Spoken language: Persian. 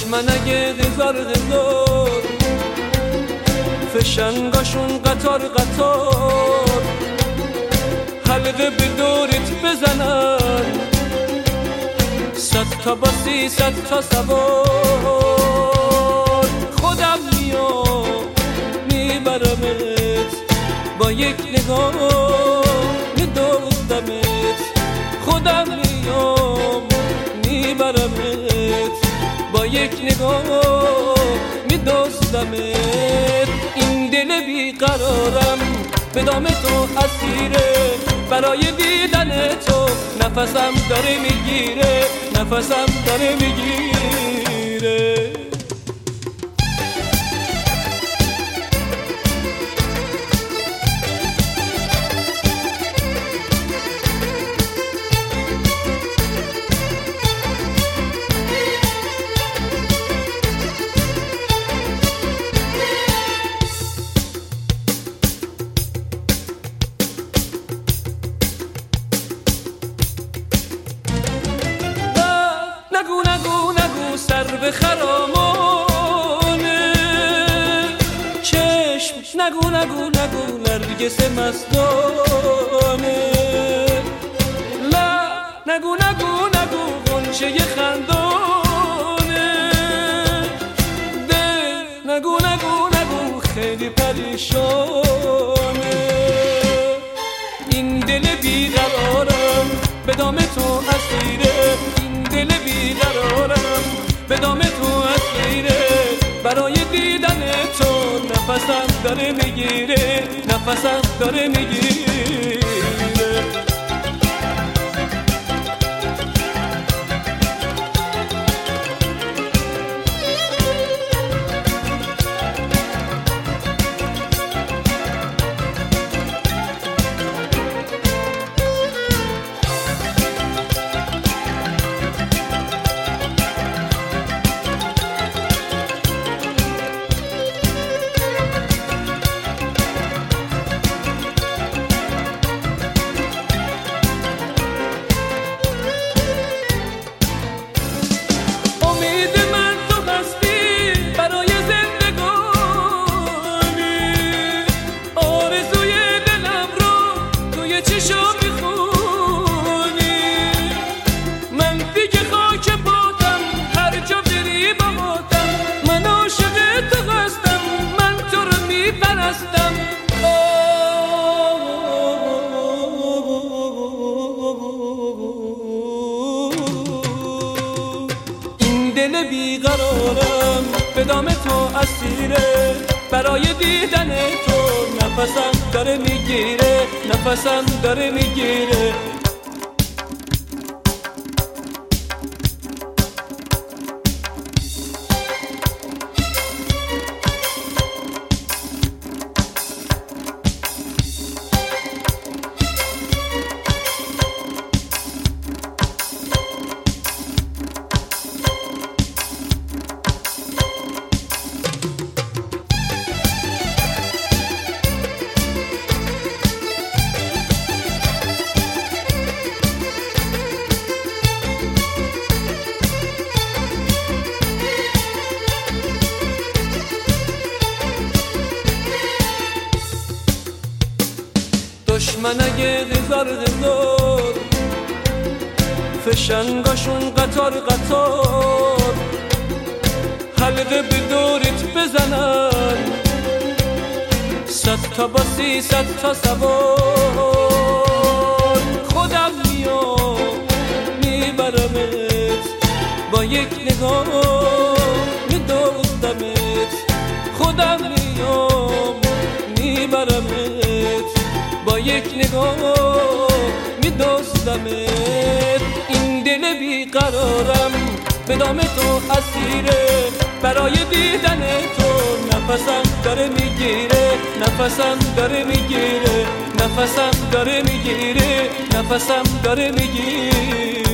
دشمن اگه هزار فشنگاشون قطار قطار حلقه به دورت بزنن، 100 تا باسی 100 تا سوار. خودم میام میبرمت، با یک نگاه میدوزدمت. خودم میام میبرمت، با یک نگاه میدوزدمت. این دل بیقرارم به دام تو اسیره، برای دیدن تو نفسم داره میگیره، نفسم داره میگیره. نگو نگو نگو سر به خرامانه چشم، نگو نگو نگو نرگس مستانه. لا نگو نگو نگو غنچه خندانه. دل نگو نگو نگو خیلی پریشانه. این دل بیقرارم به دام تو اسیره، دل بیقرارم به دام تو اسیره. برای دیدن تو نفسم داره میگیره، نفسم داره میگیره. دل بیقرارم به دام تو اسیره، برای دیدن تو نفسم داره میگیره، نفسم داره میگیره. دشمن اگه هزار فشنگاشون قطار قطار حلقه به دورت بزنن، 100 تا باسی 100 تا سوار. خودم میام میبرمت، با یک نگاه میدوزدمت. خودم میام میبرمت، با یک نگاه میدوزدمت. این دل بیقرارم به دام تو اسیره، برای دیدن تو نفسم داره میگیره، نفسم داره میگیره، نفسم داره میگیره، نفسم داره میگیره.